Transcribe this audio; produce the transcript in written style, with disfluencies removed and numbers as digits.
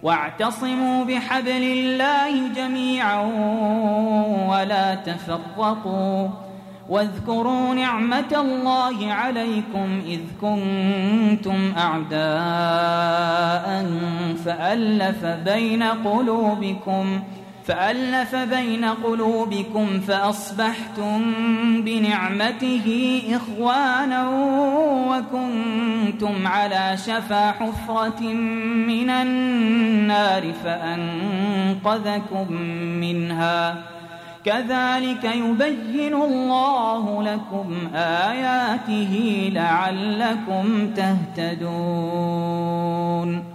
واعتصموا بحبل الله جميعا ولا تفرقوا واذكروا نعمة الله عليكم إذ كنتم أعداء فألف بين قلوبكم فأصبحتم بنعمته إخوانا وكنتم على شفا حفرة من النار فأنقذكم منها كذلك يبين الله لكم آياته لعلكم تهتدون